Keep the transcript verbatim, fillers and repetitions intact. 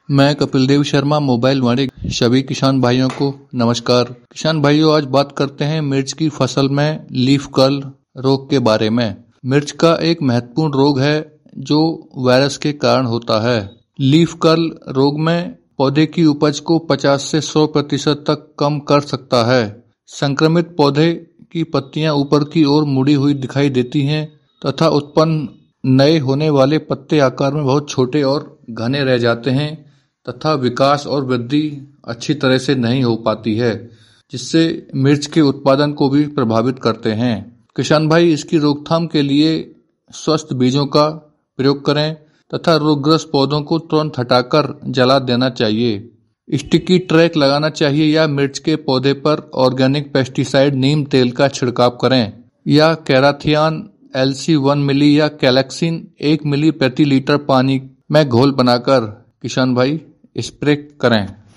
मैं कपिल देव शर्मा मोबाइल वाले सभी किसान भाइयों को नमस्कार। किसान भाइयों, आज बात करते हैं मिर्च की फसल में लीफ कर्ल रोग के बारे में। मिर्च का एक महत्वपूर्ण रोग है जो वायरस के कारण होता है। लीफ कर्ल रोग में पौधे की उपज को पचास से सौ प्रतिशत तक कम कर सकता है। संक्रमित पौधे की पत्तियां ऊपर की ओर मुड़ी हुई दिखाई देती हैं तथा उत्पन्न नए होने वाले पत्ते आकार में बहुत छोटे और घने रह जाते हैं तथा विकास और वृद्धि अच्छी तरह से नहीं हो पाती है, जिससे मिर्च के उत्पादन को भी प्रभावित करते हैं। किसान भाई, इसकी रोकथाम के लिए स्वस्थ बीजों का प्रयोग करें तथा रोगग्रस्त पौधों को तुरंत हटाकर जला देना चाहिए। स्टिकी ट्रैक लगाना चाहिए या मिर्च के पौधे पर ऑर्गेनिक पेस्टिसाइड नीम तेल का छिड़काव करें या कैराथियान एल सी वन मिली या कैलेक्सिन एक मिली प्रति लीटर पानी में घोल बनाकर किसान भाई स्प्रे करें।